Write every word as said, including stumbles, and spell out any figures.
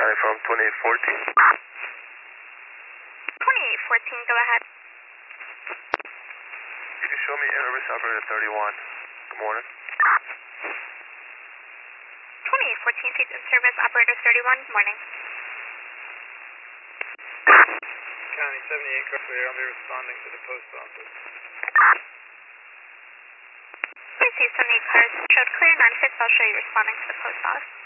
County from twenty-eight fourteen. twenty-eight fourteen, go ahead. You can show me in-service operator thirty-one. Good morning. twenty-eight fourteen, seats in service, operator thirty-one, good morning. County seventy-eight, clear. I'll be responding to the post office. Please see seventy-eight cars showed clear, nine six, I'll show you responding to the post office.